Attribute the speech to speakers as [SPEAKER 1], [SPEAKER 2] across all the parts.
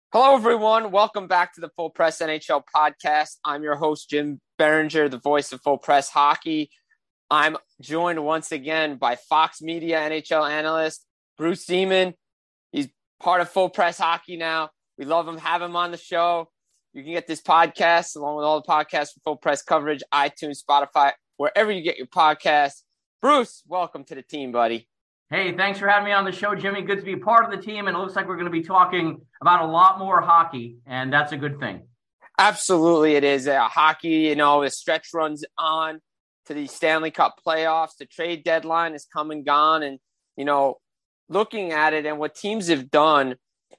[SPEAKER 1] Hello, everyone. Welcome back to the Full Press NHL podcast. I'm your host, Jim Berenger, the voice of Full Press Hockey. I'm joined once again by Fox Media NHL analyst Bruce Seaman. He's part of Full Press Hockey now. We love him, have him on the show. You can get this podcast along with all the podcasts for Full Press coverage, iTunes, Spotify, wherever you get your podcasts. Bruce, welcome to the team, buddy.
[SPEAKER 2] Hey, thanks for having me on the show, Jimmy. Good to be part of the team, and it looks like we're going to be talking about a lot more hockey, and that's a good thing.
[SPEAKER 1] Absolutely, it is. Hockey, the stretch runs on to the Stanley Cup playoffs. The trade deadline is come and gone, and, looking at it and what teams have done,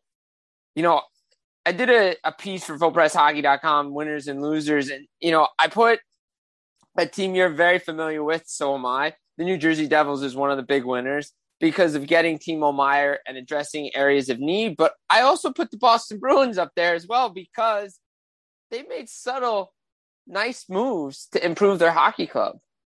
[SPEAKER 1] I did a piece for FullPressHockey.com, winners and losers, and, I put a team you're very familiar with, so am I. The New Jersey Devils is one of the big winners because of getting Timo Meier and addressing areas of need. But I also put the Boston Bruins up there as well because they made subtle, nice moves to improve their hockey club.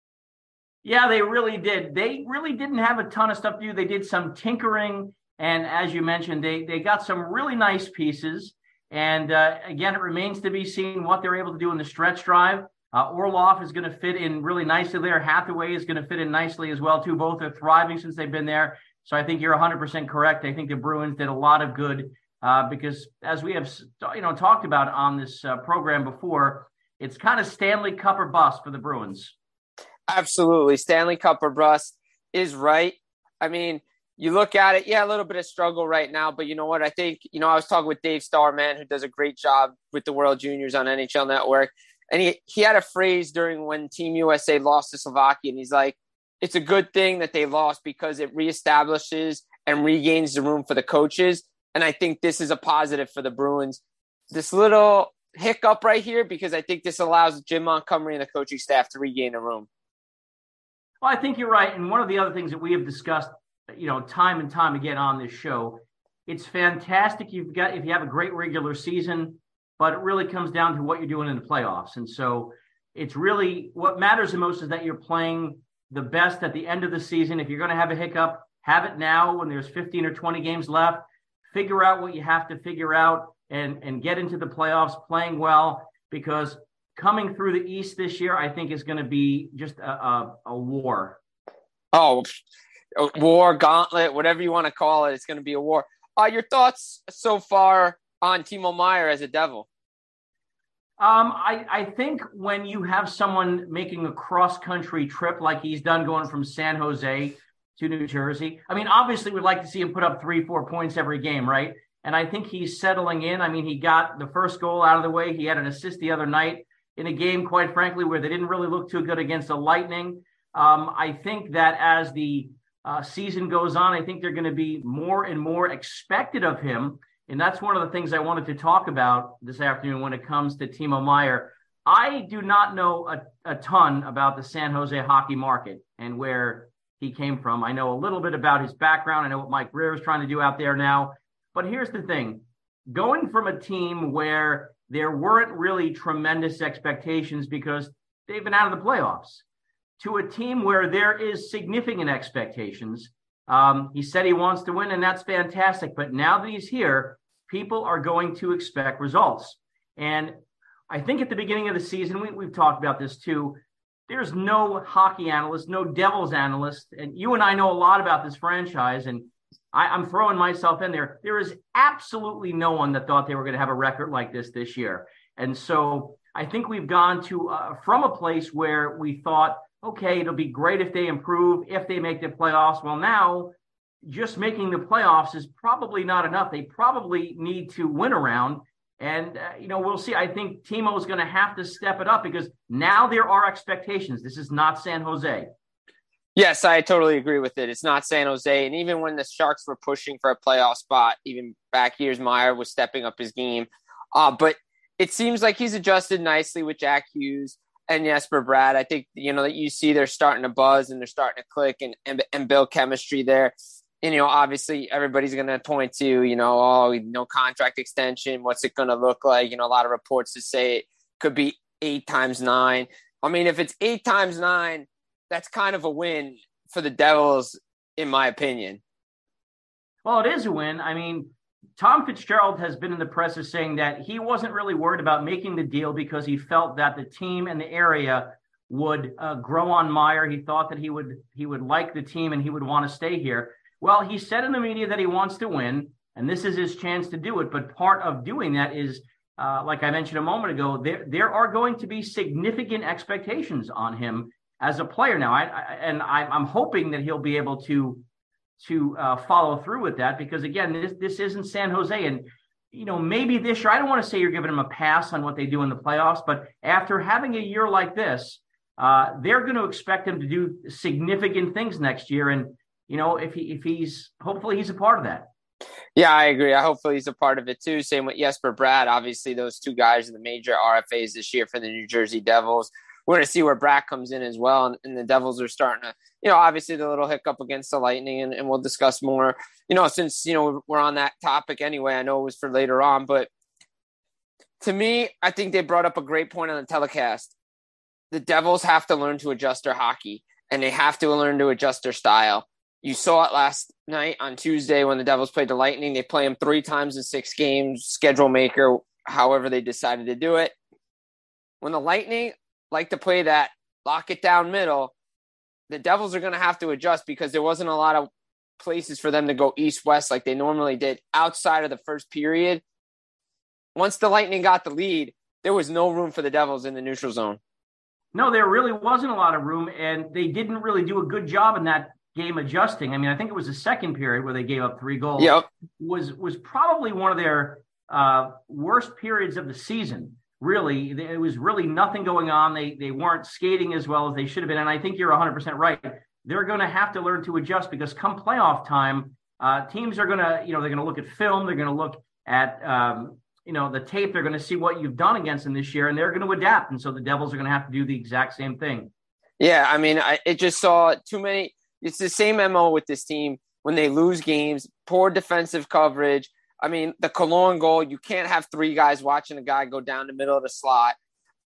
[SPEAKER 2] Yeah, they really did. They really didn't have a ton of stuff to do. They did some tinkering. And as you mentioned, they got some really nice pieces. And again, it remains to be seen what they're able to do in the stretch drive. Orlov is going to fit in really nicely there. Hathaway is going to fit in nicely as well, too. Both are thriving since they've been there. So I think you're 100% correct. I think the Bruins did a lot of good because, as we have talked about on this program before, it's kind of Stanley Cup or bust for the Bruins.
[SPEAKER 1] Absolutely. Stanley Cup or bust is right. I mean, you look at it, a little bit of struggle right now. But you know what? I think, I was talking with Dave Starman, who does a great job with the World Juniors on NHL Network. And he had a phrase during when Team USA lost to Slovakia, and he's like, it's a good thing that they lost because it reestablishes and regains the room for the coaches. And I think this is a positive for the Bruins. This little hiccup right here, because I think this allows Jim Montgomery and the coaching staff to regain the room.
[SPEAKER 2] Well, I think you're right. And one of the other things that we have discussed, time and time again on this show, it's fantastic if you have a great regular season, but it really comes down to what you're doing in the playoffs. And so it's really what matters the most is that you're playing the best at the end of the season. If you're going to have a hiccup, have it now when there's 15 or 20 games left. Figure out what you have to figure out and get into the playoffs playing well, because coming through the East this year, I think is going to be just a war.
[SPEAKER 1] Oh, a war, gauntlet, whatever you want to call it. It's going to be a war. Your thoughts so far on Timo Meier as a Devil?
[SPEAKER 2] I think when you have someone making a cross-country trip like he's done, going from San Jose to New Jersey, I mean, obviously we'd like to see him put up 3-4 points every game, right? And I think he's settling in. I mean, he got the first goal out of the way. He had an assist the other night in a game, quite frankly, where they didn't really look too good against the Lightning. I think that as the season goes on, I think they're going to be more and more expected of him. And that's one of the things I wanted to talk about this afternoon when it comes to Timo Meier. I do not know a ton about the San Jose hockey market and where he came from. I know a little bit about his background. I know what Mike Grier is trying to do out there now. But here's the thing. Going from a team where there weren't really tremendous expectations because they've been out of the playoffs to a team where there is significant expectations. He said he wants to win, and that's fantastic. But now that he's here, people are going to expect results. And I think at the beginning of the season, we've talked about this too, there's no hockey analyst, no Devils analyst. And you and I know a lot about this franchise, and I'm throwing myself in there. There is absolutely no one that thought they were going to have a record like this year. And so I think we've gone to from a place where we thought, okay, it'll be great if they improve, if they make the playoffs. Well, now just making the playoffs is probably not enough. They probably need to win a round. And, we'll see. I think Timo is going to have to step it up because now there are expectations. This is not San Jose.
[SPEAKER 1] Yes, I totally agree with it. It's not San Jose. And even when the Sharks were pushing for a playoff spot, even back years, Meier was stepping up his game. But it seems like he's adjusted nicely with Jack Hughes and Jesper Bratt. I think, that you see they're starting to buzz and they're starting to click and build chemistry there. And, obviously everybody's going to point to, no contract extension. What's it going to look like? A lot of reports to say it could be 8 times 9. I mean, if it's 8 times 9, that's kind of a win for the Devils, in my opinion.
[SPEAKER 2] Well, it is a win. I mean, Tom Fitzgerald has been in the press as saying that he wasn't really worried about making the deal because he felt that the team and the area would grow on Meyer. He thought that he would like the team and he would want to stay here. Well, he said in the media that he wants to win, and this is his chance to do it. But part of doing that is, like I mentioned a moment ago, there are going to be significant expectations on him as a player now. I'm hoping that he'll be able to follow through with that, because again, this isn't San Jose, and maybe this year, I don't want to say you're giving them a pass on what they do in the playoffs, but after having a year like this, they're going to expect him to do significant things next year, and hopefully he's a part of that.
[SPEAKER 1] Yeah, I agree. Hopefully he's a part of it too. Same with Jesper Bratt. Obviously, those two guys are the major RFAs this year for the New Jersey Devils. We're going to see where Bratt comes in as well. And the Devils are starting to, obviously the little hiccup against the Lightning, and we'll discuss more, since, we're on that topic anyway. I know it was for later on, but to me, I think they brought up a great point on the telecast. The Devils have to learn to adjust their hockey, and they have to learn to adjust their style. You saw it last night on Tuesday when the Devils played the Lightning. They play them 3 times in 6 games, schedule maker, however they decided to do it. When the Lightning like to play that lock it down middle, the Devils are going to have to adjust, because there wasn't a lot of places for them to go east-west like they normally did outside of the first period. Once the Lightning got the lead, there was no room for the Devils in the neutral zone.
[SPEAKER 2] No, there really wasn't a lot of room, and they didn't really do a good job in that game adjusting. I mean, I think it was the second period where they gave up 3 goals.
[SPEAKER 1] Yep.
[SPEAKER 2] Was probably one of their worst periods of the season. Really, it was really nothing going on. They weren't skating as well as they should have been. And I think you're 100% right. They're going to have to learn to adjust, because come playoff time, teams are going to, they're going to look at film. They're going to look at, the tape. They're going to see what you've done against them this year, and they're going to adapt. And so the Devils are going to have to do the exact same thing.
[SPEAKER 1] Yeah, I mean, it just saw too many. It's the same MO with this team when they lose games, poor defensive coverage. I mean, the Cologne goal, you can't have 3 guys watching a guy go down the middle of the slot.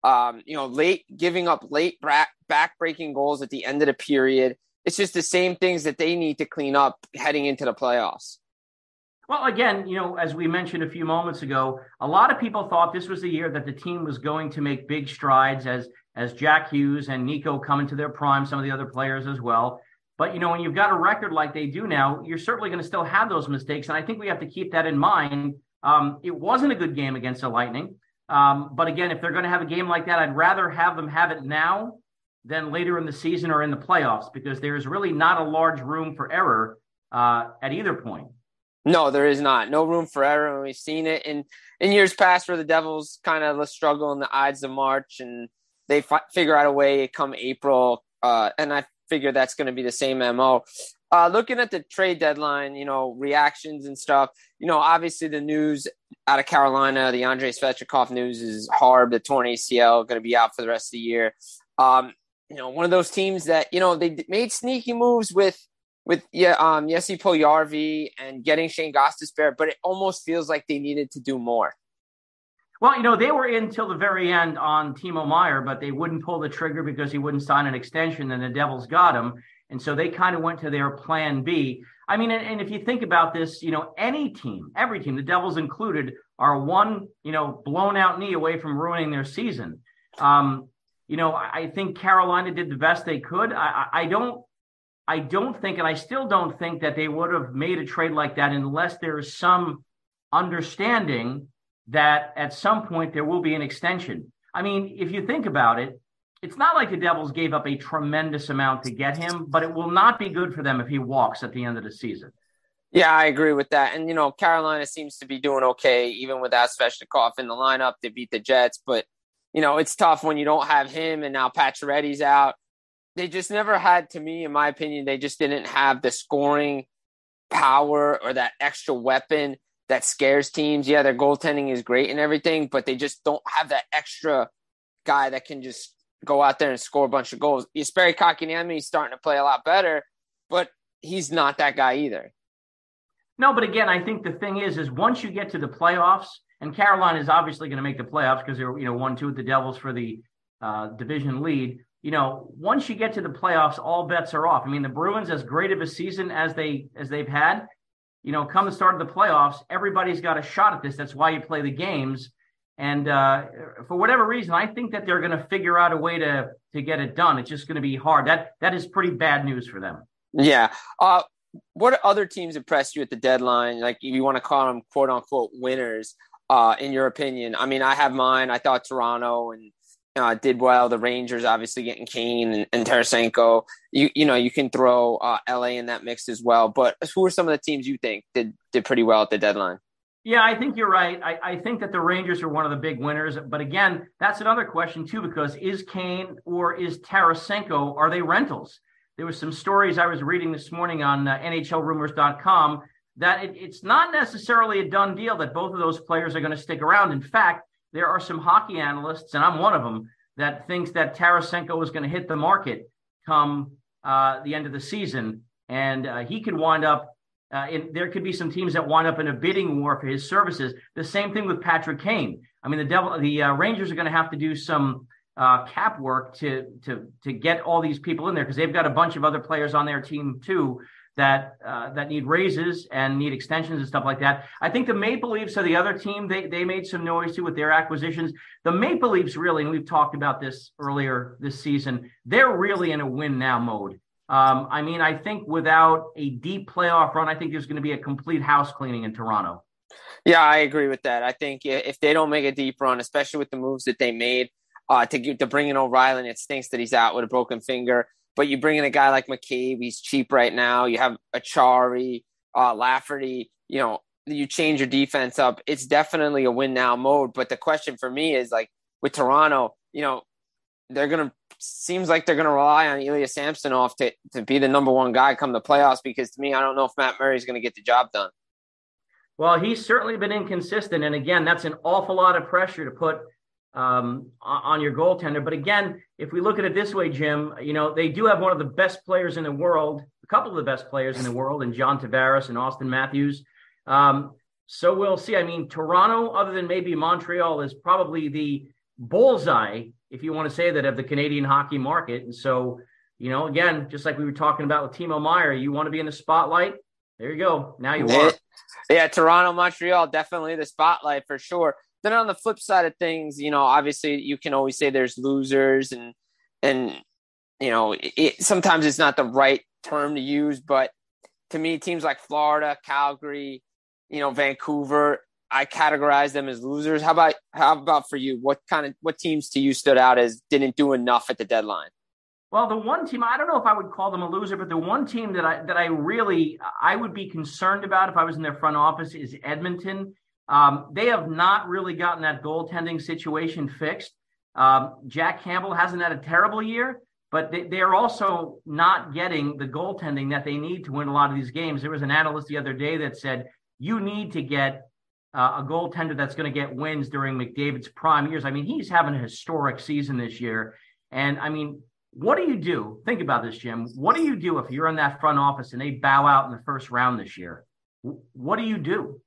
[SPEAKER 1] Giving up late back-breaking goals at the end of the period. It's just the same things that they need to clean up heading into the playoffs.
[SPEAKER 2] Well, again, as we mentioned a few moments ago, a lot of people thought this was the year that the team was going to make big strides as Jack Hughes and Nico come into their prime, some of the other players as well. But, when you've got a record like they do now, you're certainly going to still have those mistakes. And I think we have to keep that in mind. It wasn't a good game against the Lightning. But again, if they're going to have a game like that, I'd rather have them have it now than later in the season or in the playoffs, because there's really not a large room for error at either point.
[SPEAKER 1] No, there is not. No room for error. And we've seen it in years past where the Devils kind of struggle in the Ides of March, and they figure out a way come April. And I figure that's going to be the same MO. Looking at the trade deadline, reactions and stuff, obviously the news out of Carolina, the Andrei Svechnikov news is hard. The torn ACL going to be out for the rest of the year. One of those teams that, they made sneaky moves with Jesse Puljujarvi and getting Shane Gostisbehere, but it almost feels like they needed to do more.
[SPEAKER 2] Well, they were in till the very end on Timo Meier, but they wouldn't pull the trigger because he wouldn't sign an extension, and the Devils got him. And so they kind of went to their plan B. I mean, and if you think about this, any team, every team, the Devils included, are one, blown out knee away from ruining their season. I think Carolina did the best they could. I don't think, and I still don't think that they would have made a trade like that unless there is some understanding that at some point there will be an extension. I mean, if you think about it, it's not like the Devils gave up a tremendous amount to get him, but it will not be good for them if he walks at the end of the season.
[SPEAKER 1] Yeah, I agree with that. And, Carolina seems to be doing okay, even without Svechnikov in the lineup. They beat the Jets, but, it's tough when you don't have him and now Pacioretty's out. They just never had, to me, in my opinion, they just didn't have the scoring power or that extra weapon that scares teams. Yeah, their goaltending is great and everything, but they just don't have that extra guy that can just go out there and score a bunch of goals. Jesperi Kotkaniemi is starting to play a lot better, but he's not that guy either.
[SPEAKER 2] No, but again, I think the thing is once you get to the playoffs, and Carolina is obviously going to make the playoffs because they're 1-2 with the Devils for the division lead. Once you get to the playoffs, all bets are off. I mean, the Bruins, as great of a season as they've had, come the start of the playoffs, everybody's got a shot at this. That's why you play the games. And for whatever reason, I think that they're going to figure out a way to get it done. It's just going to be hard. That is pretty bad news for them.
[SPEAKER 1] Yeah. What other teams impressed you at the deadline? Like, if you want to call them quote unquote winners, in your opinion? I mean, I have mine. I thought Toronto and did well. The Rangers obviously getting Kane and Tarasenko. You can throw LA in that mix as well. But who are some of the teams you think did pretty well at the deadline?
[SPEAKER 2] Yeah, I think you're right. I think that the Rangers are one of the big winners. But again, that's another question too, because is Kane or is Tarasenko, are they rentals? There was some stories I was reading this morning on NHLrumors.com that it's not necessarily a done deal that both of those players are going to stick around. In fact, there are some hockey analysts, and I'm one of them, that thinks that Tarasenko is going to hit the market come the end of the season. And he could wind up, there could be some teams that wind up in a bidding war for his services. The same thing with Patrick Kane. I mean, the Rangers are going to have to do some cap work to get all these people in there, because they've got a bunch of other players on their team too that need raises and need extensions and stuff like that. I think the Maple Leafs are the other team. They made some noise too with their acquisitions. The Maple Leafs really, and we've talked about this earlier this season, they're really in a win now mode. I mean, I think without a deep playoff run, I think there's going to be a complete house cleaning in Toronto.
[SPEAKER 1] Yeah, I agree with that. I think if they don't make a deep run, especially with the moves that they made, to bring in O'Reilly, and it stinks that he's out with a broken finger. But you bring in a guy like McCabe, he's cheap right now. You have Achari, Lafferty. You change your defense up. It's definitely a win now mode. But the question for me is, like, with Toronto, seems like they're gonna rely on Ilya Samsonov to be the number one guy come the playoffs. Because to me, I don't know if Matt Murray is going to get the job done.
[SPEAKER 2] Well, he's certainly been inconsistent, and again, that's an awful lot of pressure to put on your goaltender. But again, if we look at it this way, Jim, they do have one of the best players in the world, a couple of the best players in the world, in John Tavares and Austin Matthews. So we'll see. I mean, Toronto, other than maybe Montreal, is probably the bullseye, if you want to say that, of the Canadian hockey market. And so, again, just like we were talking about with Timo Meier, you want to be in the spotlight. There you go. Now you are.
[SPEAKER 1] Yeah, Toronto, Montreal, definitely the spotlight for sure. Then on the flip side of things, obviously you can always say there's losers and sometimes it's not the right term to use, but to me, teams like Florida, Calgary, Vancouver, I categorize them as losers. How about for you? What teams to you stood out as didn't do enough at the deadline?
[SPEAKER 2] Well, the one team, I don't know if I would call them a loser, but the one team that I would be concerned about if I was in their front office is Edmonton. They have not really gotten that goaltending situation fixed. Jack Campbell hasn't had a terrible year, but they're also not getting the goaltending that they need to win a lot of these games. There was an analyst the other day that said, you need to get a goaltender that's going to get wins during McDavid's prime years. I mean, he's having a historic season this year. And I mean, what do you do? Think about this, Jim. What do you do if you're in that front office and they bow out in the first round this year? What do you do?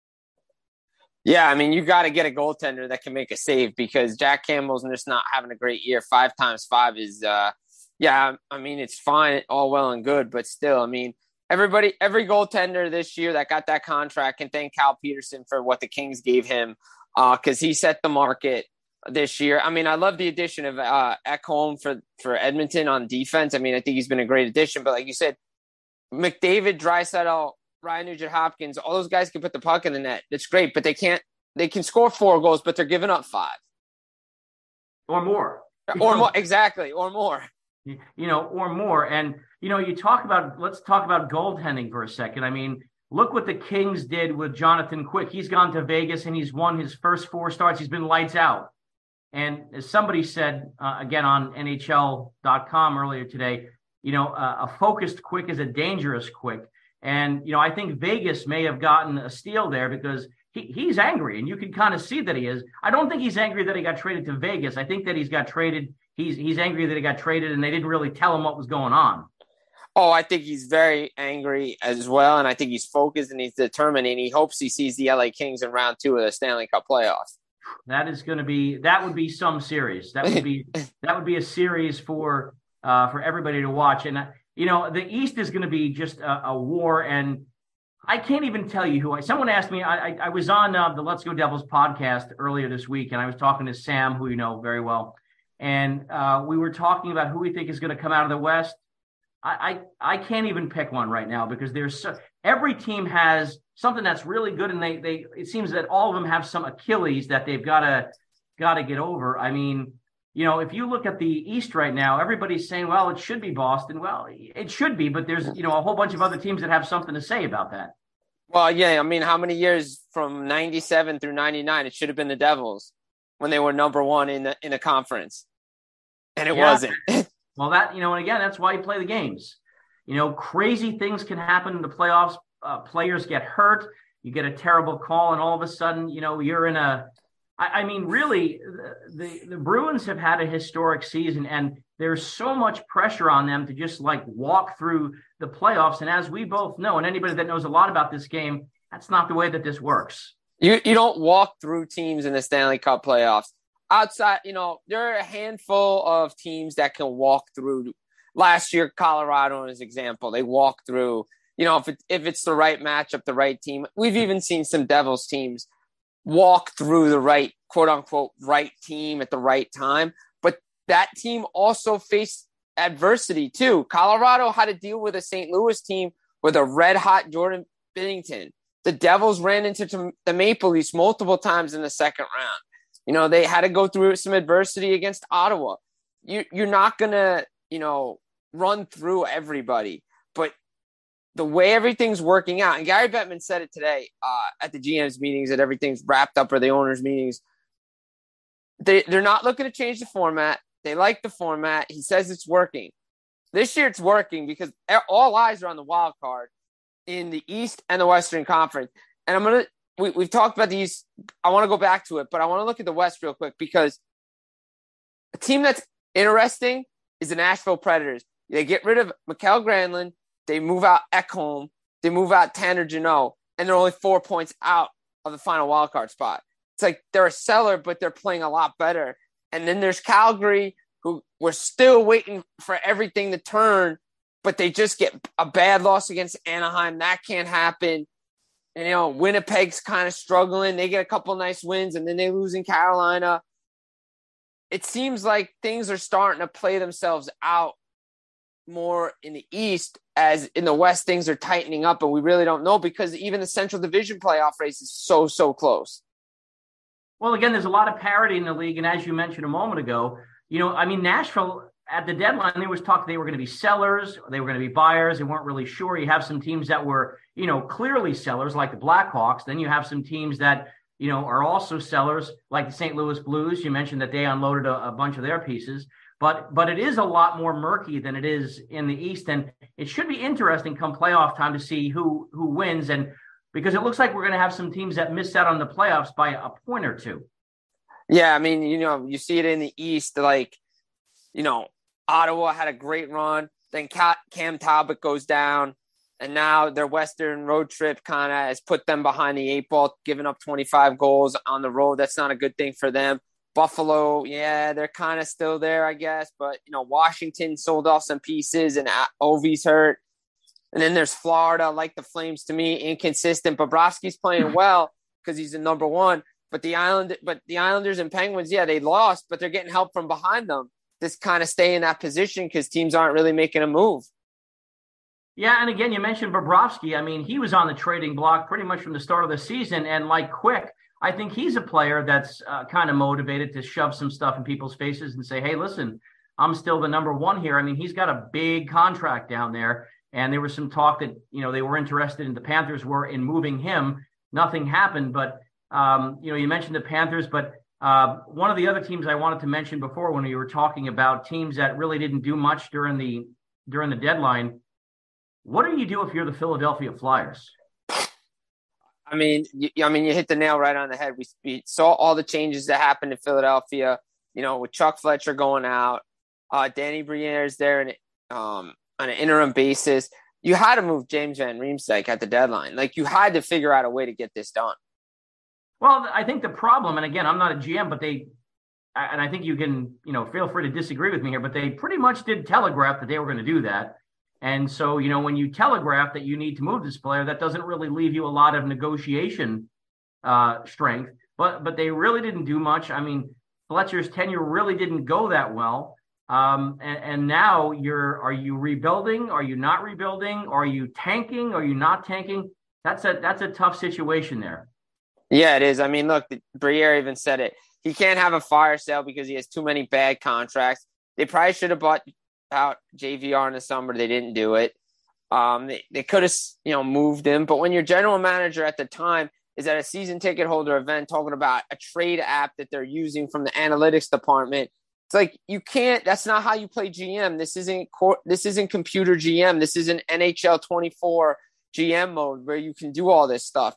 [SPEAKER 1] Yeah, I mean, you got to get a goaltender that can make a save, because Jack Campbell's just not having a great year. 5 times 5 is, I mean, it's fine, all well and good, but still, I mean, every goaltender this year that got that contract can thank Cal Peterson for what the Kings gave him, because he set the market this year. I mean, I love the addition of Ekholm for Edmonton on defense. I mean, I think he's been a great addition, but like you said, McDavid, Draisaitl, Ryan Nugent-Hopkins, all those guys can put the puck in the net. That's great, but they can score 4 goals, but they're giving up 5.
[SPEAKER 2] Or more.
[SPEAKER 1] Or more, exactly, or more.
[SPEAKER 2] Or more. And, let's talk about goaltending for a second. I mean, look what the Kings did with Jonathan Quick. He's gone to Vegas and he's won his first 4 starts. He's been lights out. And as somebody said, again, on NHL.com earlier today, a focused Quick is a dangerous Quick. And, I think Vegas may have gotten a steal there because he's angry, and you can kind of see that he is. I don't think he's angry that he got traded to Vegas. I think that he's got traded. He's angry that he got traded and they didn't really tell him what was going on.
[SPEAKER 1] Oh, I think he's very angry as well. And I think he's focused and he's determined, and he hopes he sees the LA Kings in round 2 of the Stanley Cup playoffs.
[SPEAKER 2] That would be some series. That would be a series for everybody to watch. And, the East is going to be just a war. And I can't even tell you someone asked me, I was on the Let's Go Devils podcast earlier this week, and I was talking to Sam, who you know very well. And we were talking about who we think is going to come out of the West. I can't even pick one right now because every team has something that's really good. And they it seems that all of them have some Achilles that they've got to get over. I mean, you know, if you look at the East right now, everybody's saying, well, it should be Boston. Well, it should be, but there's, you know, a whole bunch of other teams that have something to say about that.
[SPEAKER 1] Well, yeah, I mean, how many years from 97 through 99, it should have been the Devils when they were number one in the conference. And it wasn't.
[SPEAKER 2] Well, that, you know, and again, that's why you play the games. You know, crazy things can happen in the playoffs. Players get hurt. You get a terrible call, and all of a sudden, you know, you're in I mean, really, the Bruins have had a historic season, and there's so much pressure on them to just like walk through the playoffs. And as we both know, and anybody that knows a lot about this game, that's not the way that this works.
[SPEAKER 1] You don't walk through teams in the Stanley Cup playoffs. Outside, you know, there are a handful of teams that can walk through. Last year, Colorado, as an example, they walk through. You know, if it's the right matchup, the right team. We've even seen some Devils teams walk through the right, quote unquote, right team at the right time. But that team also faced adversity too. Colorado had to deal with a St. Louis team with a red hot Jordan Binnington. The Devils ran into the Maple Leafs multiple times in the second round. You know, they had to go through some adversity against Ottawa. You're not going to, you know, run through everybody. But the way everything's working out, and Gary Bettman said it today at the GM's meetings that everything's wrapped up, or the owners' meetings, they're not looking to change the format. They like the format. He says it's working. This year it's working because all eyes are on the wild card in the East and the Western Conference. And we've talked about these. I want to go back to it, but I want to look at the West real quick because a team that's interesting is the Nashville Predators. They get rid of Mikael Granlund. They move out Ekholm. They move out Tanner Jeannot, and they're only 4 points out of the final wildcard spot. It's like they're a seller, but they're playing a lot better. And then there's Calgary, who we're still waiting for everything to turn, but they just get a bad loss against Anaheim. That can't happen. And, you know, Winnipeg's kind of struggling. They get a couple nice wins, and then they lose in Carolina. It seems like things are starting to play themselves out more in the East, as in the West, things are tightening up, and we really don't know because even the Central Division playoff race is so close.
[SPEAKER 2] Well, again, there's a lot of parity in the league, and as you mentioned a moment ago, you know, I mean, Nashville at the deadline, there was talk they were going to be sellers, they were going to be buyers. They weren't really sure. You have some teams that were, you know, clearly sellers, like the Blackhawks. Then you have some teams that, you know, are also sellers, like the St. Louis Blues. You mentioned that they unloaded a bunch of their pieces. But it is a lot more murky than it is in the East, and it should be interesting come playoff time to see who wins, and because it looks like we're going to have some teams that missed out on the playoffs by a point or two.
[SPEAKER 1] Yeah, I mean, you know, you see it in the East, like, you know, Ottawa had a great run, then Cam Talbot goes down, and now their Western road trip kind of has put them behind the eight ball, giving up 25 goals on the road. That's not a good thing for them. Buffalo, yeah, they're kind of still there, I guess. But, you know, Washington sold off some pieces and Ovi's hurt. And then there's Florida, like the Flames to me, inconsistent. Bobrovsky's playing well because he's the number one. But the Islanders and Penguins, yeah, they lost, but they're getting help from behind them to kind of stay in that position because teams aren't really making a move.
[SPEAKER 2] Yeah, and again, you mentioned Bobrovsky. I mean, he was on the trading block pretty much from the start of the season. And like Quick, I think he's a player that's kind of motivated to shove some stuff in people's faces and say, hey, listen, I'm still the number one here. I mean, he's got a big contract down there. And there was some talk that, you know, they were interested in, the Panthers were, in moving him. Nothing happened. But, you know, you mentioned the Panthers. But one of the other teams I wanted to mention before when we were talking about teams that really didn't do much during the deadline, what do you do if you're the Philadelphia Flyers?
[SPEAKER 1] I mean, you hit the nail right on the head. We saw all the changes that happened in Philadelphia, you know, with Chuck Fletcher going out, Danny Briere's there on an interim basis. You had to move James Van Riemsdyk at the deadline. Like, you had to figure out a way to get this done.
[SPEAKER 2] Well, I think the problem, and again, I'm not a GM, but and I think you can, you know, feel free to disagree with me here, but they pretty much did telegraph that they were going to do that. And so, when you telegraph that you need to move this player, that doesn't really leave you a lot of negotiation strength. But they really didn't do much. I mean, Fletcher's tenure really didn't go that well. And now are you rebuilding? Are you not rebuilding? Are you tanking? Are you not tanking? That's a tough situation there.
[SPEAKER 1] Yeah, it is. I mean, look, Briere even said it. He can't have a fire sale because he has too many bad contracts. They probably should have bought out JVR in the summer. They didn't do it. They could have, moved him. But when your general manager at the time is at a season ticket holder event talking about a trade app that they're using from the analytics department, it's like you can't. That's not how you play GM. This isn't computer GM. This isn't NHL 24 GM mode where you can do all this stuff.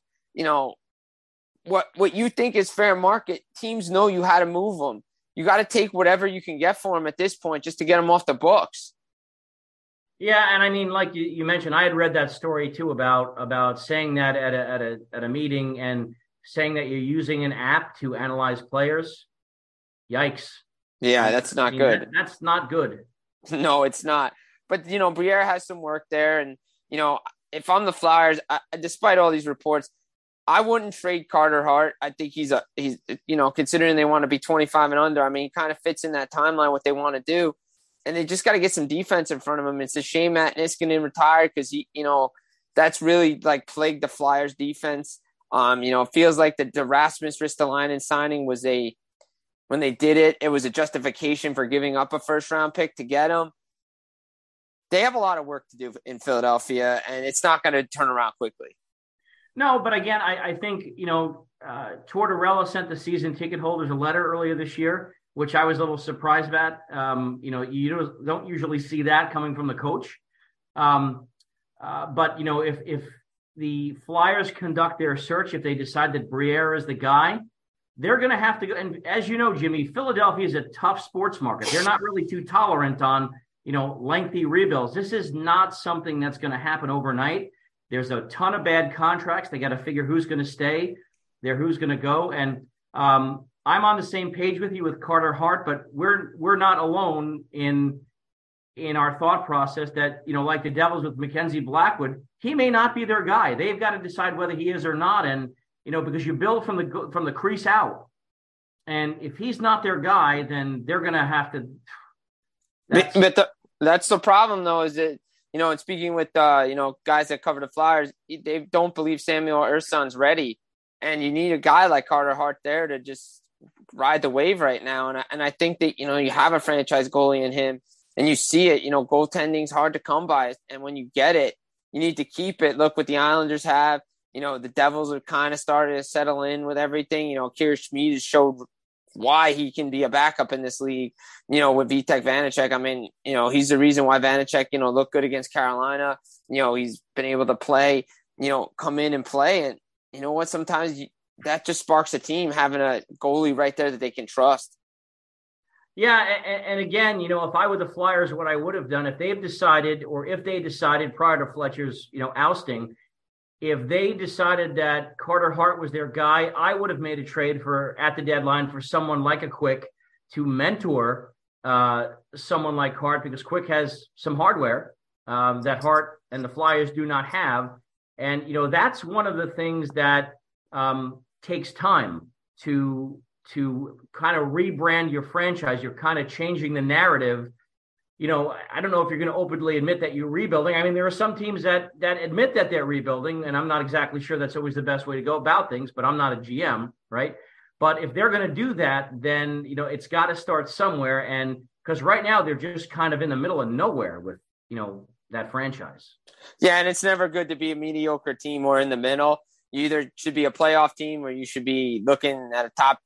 [SPEAKER 1] What you think is fair market, teams know you how to move them. You got to take whatever you can get for them at this point just to get them off the books.
[SPEAKER 2] Yeah, and I mean, like you mentioned, I had read that story too about saying that at a meeting and saying that you're using an app to analyze players. Yikes!
[SPEAKER 1] Yeah, that's not good.
[SPEAKER 2] That's not good.
[SPEAKER 1] No, it's not. But Briere has some work there, and if I'm the Flyers, despite all these reports, I wouldn't trade Carter Hart. I think he's considering they want to be 25 and under. I mean, he kind of fits in that timeline what they want to do. And they just got to get some defense in front of him. It's a shame Matt Niskanen retired because that's really like plagued the Flyers defense. It feels like the Rasmus Ristolainen signing was when they did it, it was a justification for giving up a first round pick to get him. They have a lot of work to do in Philadelphia, and it's not going to turn around quickly.
[SPEAKER 2] No, but again, I think, Tortorella sent the season ticket holders a letter earlier this year, which I was a little surprised about. You don't usually see that coming from the coach. But if the Flyers conduct their search, if they decide that Briere is the guy, they're going to have to go. And as you know, Jimmy, Philadelphia is a tough sports market. They're not really too tolerant on, lengthy rebuilds. This is not something that's going to happen overnight. There's a ton of bad contracts. They got to figure who's going to stay there, who's going to go. And I'm on the same page with you with Carter Hart, but we're not alone in our thought process that, like the Devils with Mackenzie Blackwood, he may not be their guy. They've got to decide whether he is or not. And, because you build from the crease out. And if he's not their guy, then they're going to have to.
[SPEAKER 1] That's the problem, though, is that, and speaking with, guys that cover the Flyers, they don't believe Samuel Erson's ready. And you need a guy like Carter Hart there to just ride the wave right now. And I think that, you have a franchise goalie in him and you see it, goaltending's hard to come by. And when you get it, you need to keep it. Look what the Islanders have. The Devils have kind of started to settle in with everything. Kira Schmid has showed why he can be a backup in this league, with Vitek Vanacek. I mean, he's the reason why Vanacek, looked good against Carolina. He's been able to play, come in and play. And you know what? Sometimes that just sparks a team having a goalie right there that they can trust.
[SPEAKER 2] Yeah. And again, if I were the Flyers, what I would have done if they decided prior to Fletcher's, ousting, if they decided that Carter Hart was their guy, I would have made a trade at the deadline for someone like a Quick to mentor someone like Hart, because Quick has some hardware that Hart and the Flyers do not have. And, that's one of the things that takes time to kind of rebrand your franchise. You're kind of changing the narrative. I don't know if you're going to openly admit that you're rebuilding. I mean, there are some teams that admit that they're rebuilding, and I'm not exactly sure that's always the best way to go about things, but I'm not a GM, right? But if they're going to do that, then, it's got to start somewhere. And because right now they're just kind of in the middle of nowhere with, that franchise.
[SPEAKER 1] Yeah, and it's never good to be a mediocre team or in the middle. You either should be a playoff team or you should be looking at a top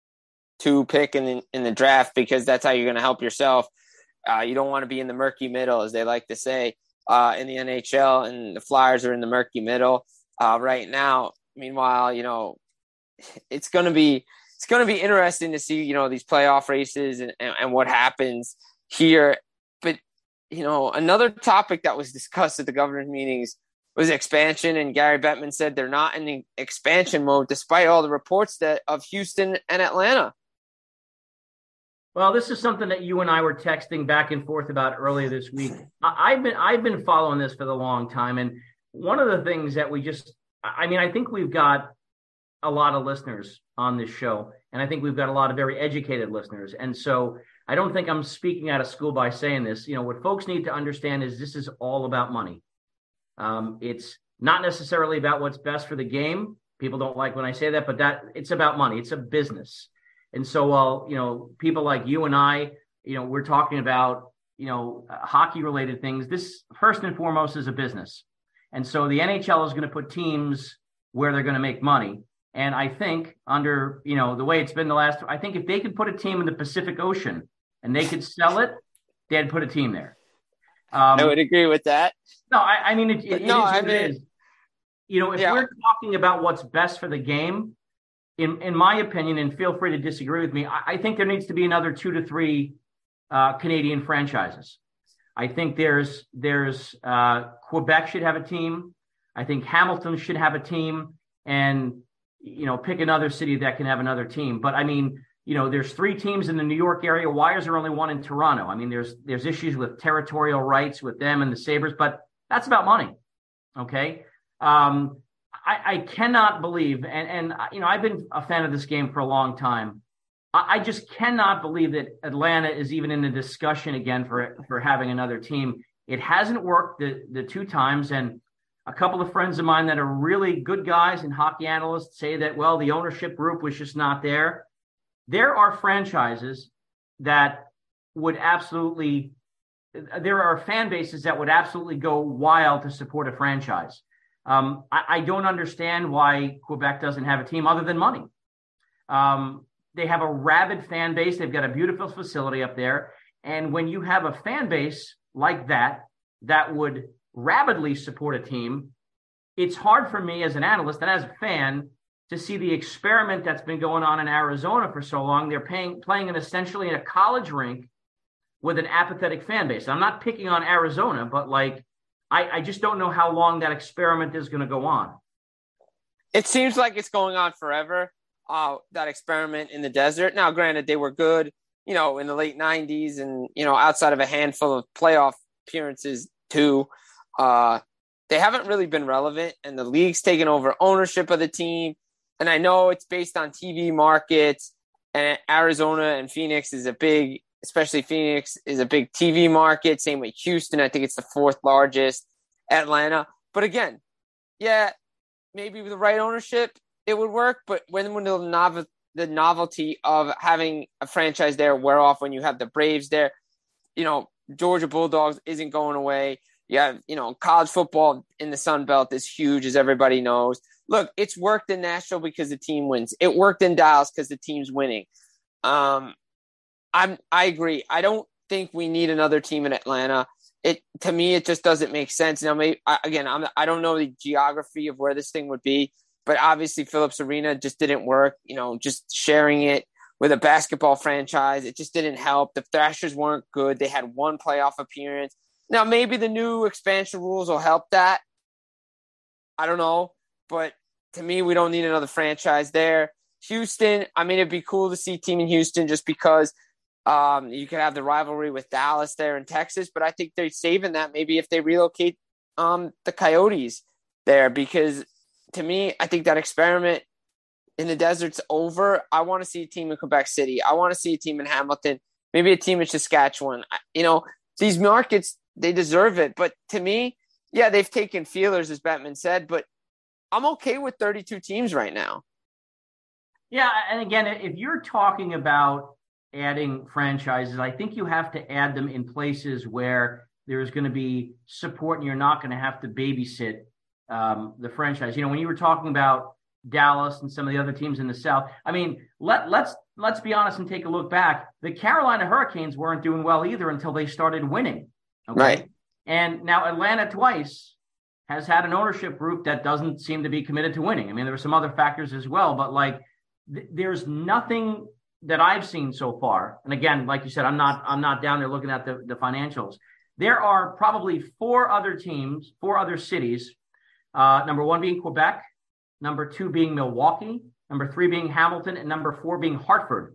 [SPEAKER 1] 2 pick in the draft, because that's how you're going to help yourself. You don't want to be in the murky middle, as they like to say, in the NHL, and the Flyers are in the murky middle right now. Meanwhile, it's going to be interesting to see, these playoff races and what happens here. But, another topic that was discussed at the governor's meetings was expansion. And Gary Bettman said they're not in the expansion mode, despite all the reports of Houston and Atlanta.
[SPEAKER 2] Well, this is something that you and I were texting back and forth about earlier this week. I've been following this for the long time, and one of the things that I think we've got a lot of listeners on this show, and I think we've got a lot of very educated listeners, and so I don't think I'm speaking out of school by saying this. What folks need to understand is this is all about money. It's not necessarily about what's best for the game. People don't like when I say that, but it's about money. It's a business. And so while, people like you and I, we're talking about, hockey related things, this first and foremost is a business. And so the NHL is going to put teams where they're going to make money. And I think under, the way it's been I think if they could put a team in the Pacific Ocean and they could sell it, they'd put a team there.
[SPEAKER 1] I would agree with that.
[SPEAKER 2] No, I mean, it is what it is. If we're talking about what's best for the game, in my opinion, and feel free to disagree with me, I think there needs to be another 2 to 3 Canadian franchises. I think there's Quebec should have a team. I think Hamilton should have a team, and pick another city that can have another team. But I mean, there's 3 teams in the New York area. Why is there only 1 in Toronto? I mean, there's issues with territorial rights with them and the Sabres, but that's about money. Okay. I cannot believe, and I've been a fan of this game for a long time. I just cannot believe that Atlanta is even in the discussion again for having another team. It hasn't worked the 2 times, and a couple of friends of mine that are really good guys and hockey analysts say that, well, the ownership group was just not there. There are franchises that would absolutely, there are fan bases that would absolutely go wild to support a franchise. I don't understand why Quebec doesn't have a team other than money. They have a rabid fan base. They've got a beautiful facility up there. And when you have a fan base like that would rabidly support a team, it's hard for me as an analyst and as a fan to see the experiment that's been going on in Arizona for so long. They're playing in essentially in a college rink with an apathetic fan base. I'm not picking on Arizona, but I just don't know how long that experiment is going to go on.
[SPEAKER 1] It seems like it's going on forever, that experiment in the desert. Now, granted, they were good, in the late 90s and, outside of a handful of playoff appearances too. They haven't really been relevant, and the league's taken over ownership of the team. And I know it's based on TV markets, and Arizona and Phoenix is especially Phoenix is a big TV market. Same with Houston. I think it's the 4th largest. Atlanta. But again, maybe with the right ownership, it would work. But when the novelty of having a franchise there wear off, when you have the Braves there, Georgia Bulldogs isn't going away. You have, college football in the Sun Belt is huge, as everybody knows. Look, it's worked in Nashville because the team wins. It worked in Dallas because the team's winning. I agree. I don't think we need another team in Atlanta. To me, it just doesn't make sense. Now, I don't know the geography of where this thing would be, but obviously Phillips Arena just didn't work. Just sharing it with a basketball franchise, it just didn't help. The Thrashers weren't good. They had 1 playoff appearance. Now, maybe the new expansion rules will help that. I don't know, but to me, we don't need another franchise there. Houston, it'd be cool to see a team in Houston just because you could have the rivalry with Dallas there in Texas, but I think they're saving that maybe if they relocate the Coyotes there, because to me, I think that experiment in the desert's over. I want to see a team in Quebec City. I want to see a team in Hamilton, maybe a team in Saskatchewan. These markets, they deserve it. But to me, they've taken feelers, as Bettman said, but I'm okay with 32 teams right now.
[SPEAKER 2] Yeah, and again, if you're talking about adding franchises, I think you have to add them in places where there's going to be support and you're not going to have to babysit the franchise. When you were talking about Dallas and some of the other teams in the South, let's be honest and take a look back. The Carolina Hurricanes weren't doing well either until they started winning. Okay?
[SPEAKER 1] Right.
[SPEAKER 2] And now Atlanta twice has had an ownership group that doesn't seem to be committed to winning. There were some other factors as well, but there's nothing that I've seen so far. And again, like you said, I'm not down there looking at the financials. There are probably 4 other teams, 4 other cities. Number 1 being Quebec, number 2 being Milwaukee, number 3 being Hamilton, and number 4 being Hartford,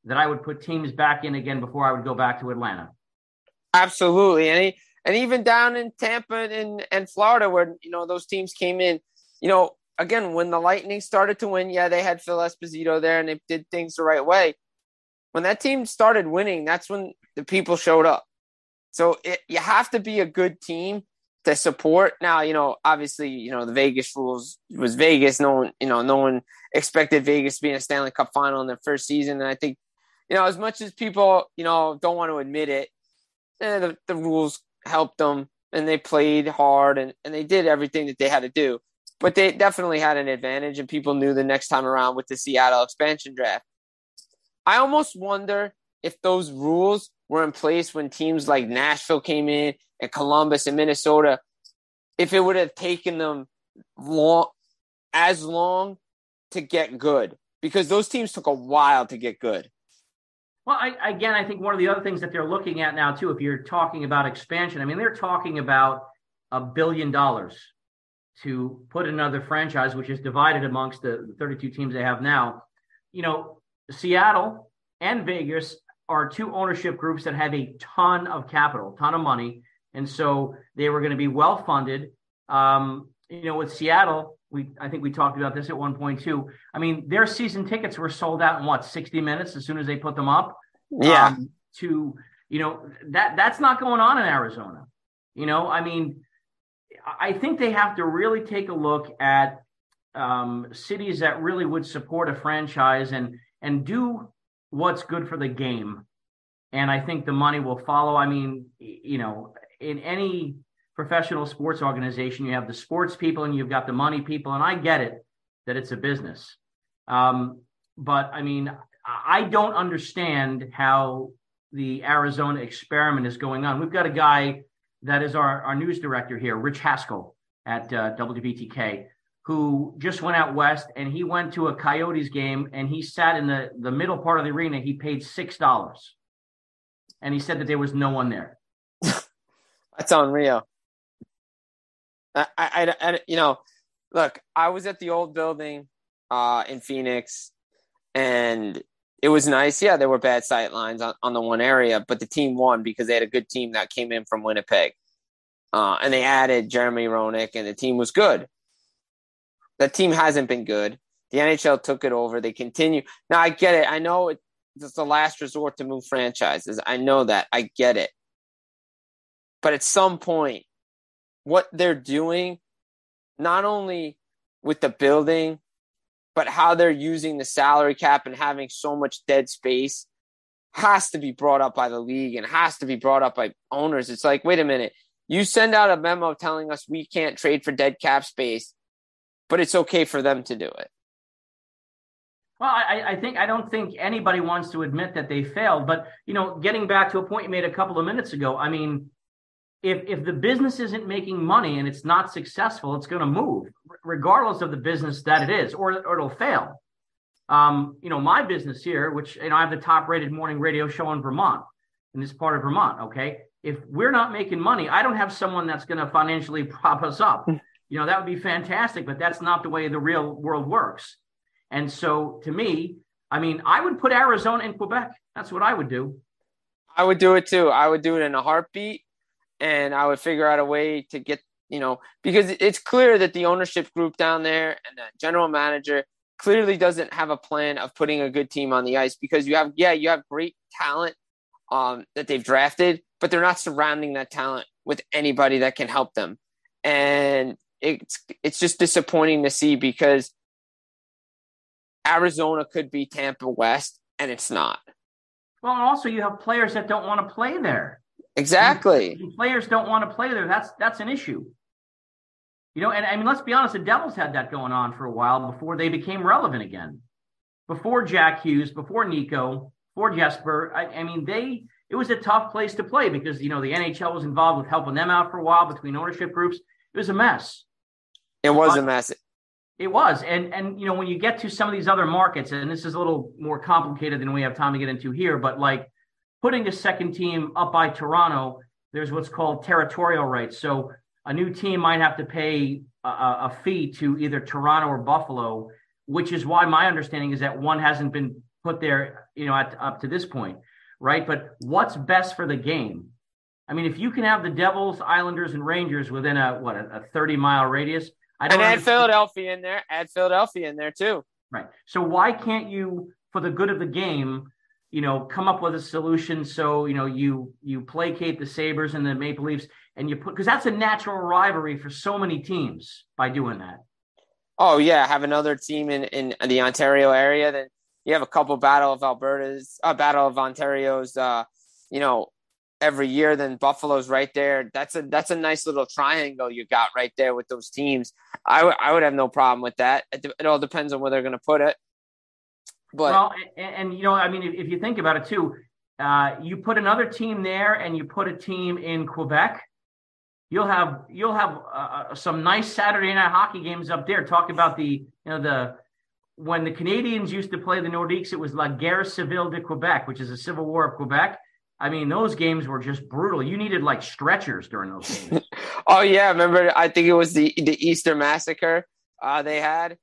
[SPEAKER 2] that I would put teams back in again before I would go back to Atlanta.
[SPEAKER 1] Absolutely. And even down in Tampa and Florida, where, those teams came in, again, when the Lightning started to win, they had Phil Esposito there and they did things the right way. When that team started winning, that's when the people showed up. So you have to be a good team to support. Now, obviously, the Vegas rules was Vegas. No one expected Vegas to be in a Stanley Cup final in their first season. And I think, as much as people, don't want to admit it, the rules helped them and they played hard and they did everything that they had to do. But they definitely had an advantage and people knew the next time around with the Seattle expansion draft. I almost wonder if those rules were in place when teams like Nashville came in and Columbus and Minnesota, if it would have taken them as long to get good, because those teams took a while to get good.
[SPEAKER 2] Well, I think one of the other things that they're looking at now, too, if you're talking about expansion, I mean, they're talking about $1 billion to put another franchise, which is divided amongst the 32 teams they have now. Seattle and Vegas are two ownership groups that have a ton of capital, ton of money. And so they were going to be well-funded. With Seattle, I think we talked about this at one point too. I mean, their season tickets were sold out in 60 minutes as soon as they put them up.
[SPEAKER 1] Yeah.
[SPEAKER 2] That's not going on in Arizona. I think they have to really take a look at cities that really would support a franchise and do what's good for the game. And I think the money will follow. I mean, in any professional sports organization, you have the sports people and you've got the money people. And I get it that it's a business. But I mean, I don't understand how the Arizona experiment is going on. We've got a guy that is our news director here, Rich Haskell at WBTK, who just went out west and he went to a Coyotes game and he sat in the middle part of the arena. He paid $6 and he said that there was no one there.
[SPEAKER 1] That's unreal. Look, I was at the old building in Phoenix and it was nice. Yeah, there were bad sight lines on the one area, but the team won because they had a good team that came in from Winnipeg. And they added Jeremy Roenick and the team was good. That team hasn't been good. The NHL took it over. They continue. Now, I get it. I know it's the last resort to move franchises. I know that. I get it. But at some point, what they're doing, not only with the building, but how they're using the salary cap and having so much dead space, has to be brought up by the league and has to be brought up by owners. It's like, wait a minute. You send out a memo telling us we can't trade for dead cap space, but it's okay for them to do it.
[SPEAKER 2] Well, I don't think anybody wants to admit that they failed. But, getting back to a point you made a couple of minutes ago, I mean, if the business isn't making money and it's not successful, it's going to move, regardless of the business that it is, or it'll fail. My business here, which I have the top rated morning radio show in Vermont, in this part of Vermont. Okay. If we're not making money, I don't have someone that's going to financially prop us up. That would be fantastic, but that's not the way the real world works. And so to me, I mean, I would put Arizona and Quebec. That's what I would do.
[SPEAKER 1] I would do it too. I would do it in a heartbeat. And I would figure out a way to get, because it's clear that the ownership group down there and the general manager clearly doesn't have a plan of putting a good team on the ice, because you have great talent that they've drafted, but they're not surrounding that talent with anybody that can help them. And it's just disappointing to see, because Arizona could be Tampa West and it's not.
[SPEAKER 2] Well, and also you have players that don't want to play there.
[SPEAKER 1] Exactly.
[SPEAKER 2] When players don't want to play there, that's an issue. And I mean, let's be honest, the Devils had that going on for a while before they became relevant again. Before Jack Hughes, before Nico, before Jesper, I mean, it was a tough place to play because, the NHL was involved with helping them out for a while between ownership groups. It was a mess.
[SPEAKER 1] It was a mess.
[SPEAKER 2] It was. And when you get to some of these other markets, and this is a little more complicated than we have time to get into here, but like putting a second team up by Toronto, there's what's called territorial rights. So a new team might have to pay a fee to either Toronto or Buffalo, which is why my understanding is that one hasn't been put there, up to this point, right? But what's best for the game? I mean, if you can have the Devils, Islanders, and Rangers within a 30-mile radius, I don't.
[SPEAKER 1] And add Philadelphia in there. Add Philadelphia in there too.
[SPEAKER 2] Right. So why can't you, for the good of the game, come up with a solution so you placate the Sabres and the Maple Leafs, and you put, because that's a natural rivalry for so many teams by doing that.
[SPEAKER 1] Oh yeah, have another team in the Ontario area. Then you have a couple Battle of Ontario's. Every year. Then Buffalo's right there. That's a nice little triangle you got right there with those teams. I would have no problem with that. It all depends on where they're going to put it. But
[SPEAKER 2] well, and if you think about it too, you put another team there and you put a team in Quebec, you'll have some nice Saturday night hockey games up there. Talk about when the Canadians used to play the Nordiques, it was La Guerre Civile de Quebec, which is a civil war of Quebec. I mean, those games were just brutal. You needed like stretchers during those games.
[SPEAKER 1] Oh yeah, remember? I think it was the Easter Massacre they had.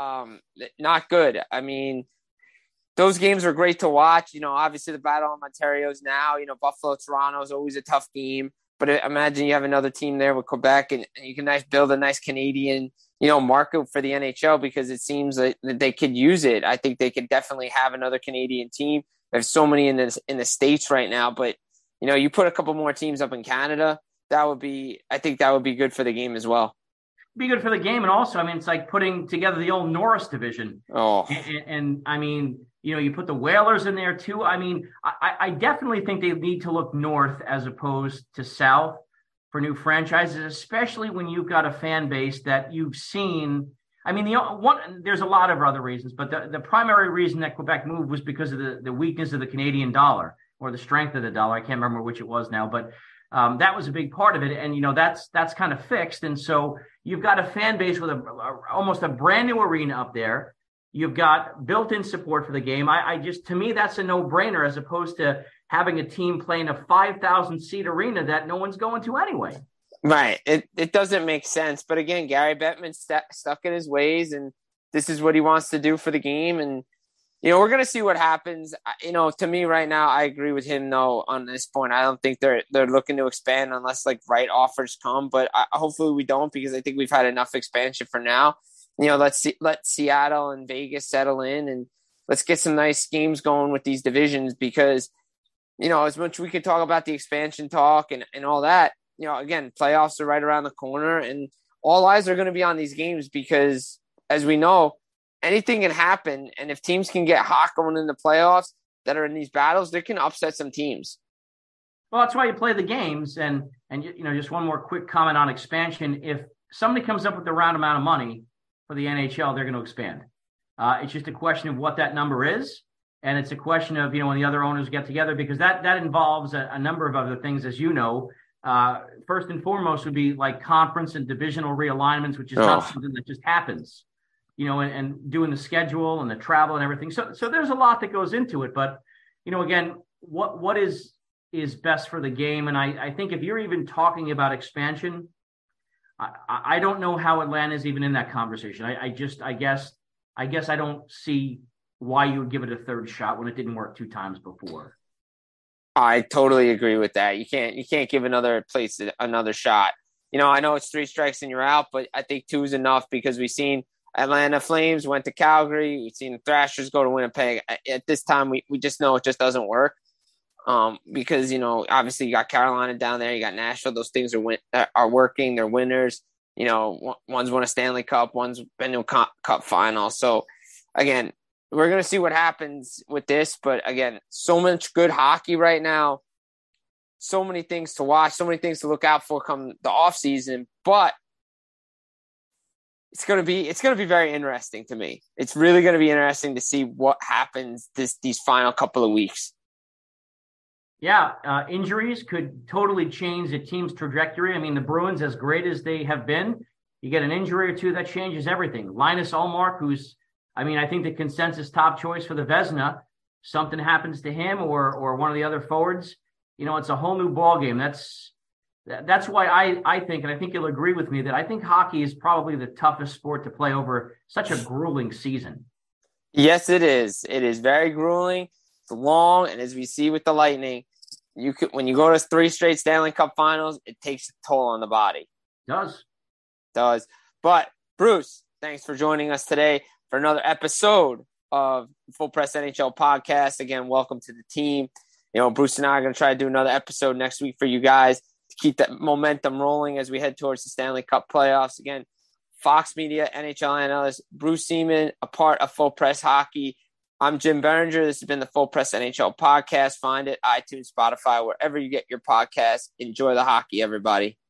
[SPEAKER 1] Not good. I mean, those games were great to watch. Obviously the Battle of Ontario's now. Buffalo, Toronto is always a tough game. But imagine you have another team there with Quebec, and you can build a nice Canadian, market for the NHL, because it seems that they could use it. I think they could definitely have another Canadian team. There's so many in the States right now, but you put a couple more teams up in Canada, I think that would be good for the game as well.
[SPEAKER 2] Be good for the game, and also, I mean, it's like putting together the old Norris division.
[SPEAKER 1] Oh,
[SPEAKER 2] and I mean, you put the Whalers in there too. I mean, I definitely think they need to look north as opposed to south for new franchises, especially when you've got a fan base that you've seen. I mean, there's a lot of other reasons, but the primary reason that Quebec moved was because of the weakness of the Canadian dollar, or the strength of the dollar. I can't remember which it was now, but that was a big part of it. And, that's kind of fixed. And so you've got a fan base with almost a brand new arena up there. You've got built-in support for the game. To me, that's a no-brainer, as opposed to having a team playing a 5,000 seat arena that no one's going to anyway.
[SPEAKER 1] Right. It doesn't make sense. But again, Gary Bettman's stuck in his ways, and this is what he wants to do for the game. And, we're going to see what happens. To me right now, I agree with him, though, on this point. I don't think they're looking to expand unless right offers come. But hopefully we don't, because I think we've had enough expansion for now. Let Seattle and Vegas settle in, and let's get some nice games going with these divisions, because, as much we could talk about the expansion talk and all that, again, playoffs are right around the corner, and all eyes are going to be on these games, because, as we know, anything can happen. And if teams can get hot going in the playoffs that are in these battles, they can upset some teams.
[SPEAKER 2] Well, that's why you play the games. And just one more quick comment on expansion. If somebody comes up with the round amount of money for the NHL, they're going to expand. It's just a question of what that number is. And it's a question of, when the other owners get together, because that involves a number of other things, as you know. First and foremost would be like conference and divisional realignments, which is not something that just happens, and doing the schedule and the travel and everything. So there's a lot that goes into it. But, again, what is best for the game? And I think if you're even talking about expansion, I don't know how Atlanta is even in that conversation. I guess I don't see why you would give it a third shot when it didn't work 2 times before.
[SPEAKER 1] I totally agree with that. You can't give another place another shot. I know it's 3 strikes and you're out, but I think 2 is enough, because we've seen Atlanta Flames went to Calgary. We've seen the Thrashers go to Winnipeg. At this time, we just know it just doesn't work. Because, obviously you got Carolina down there, you got Nashville. Those things are working. They're winners. One's won a Stanley Cup, one's been to a cup final. So, again, we're going to see what happens with this. But, again, so much good hockey right now. So many things to watch, so many things to look out for come the offseason. But it's going to be very interesting to me. It's really going to be interesting to see what happens these final couple of weeks.
[SPEAKER 2] Yeah, injuries could totally change the team's trajectory. I mean, the Bruins, as great as they have been, you get an injury or two, that changes everything. Linus Ullmark, I think the consensus top choice for the Vezina, something happens to him or one of the other forwards, it's a whole new ballgame. That's why I think, and I think you'll agree with me, that I think hockey is probably the toughest sport to play over such a grueling season.
[SPEAKER 1] Yes, it is. It is very grueling. It's long, and as we see with the Lightning, when you go to 3 straight Stanley Cup Finals, it takes a toll on the body.
[SPEAKER 2] Does.
[SPEAKER 1] But Bruce, thanks for joining us today for another episode of Full Press NHL Podcast. Again, welcome to the team. Bruce and I are going to try to do another episode next week for you guys to keep that momentum rolling as we head towards the Stanley Cup playoffs. Again, Fox Media NHL analyst Bruce Seaman, a part of Full Press Hockey. I'm Jim Berenger. This has been the Full Press NHL Podcast. Find it iTunes, Spotify, wherever you get your podcasts. Enjoy the hockey, everybody.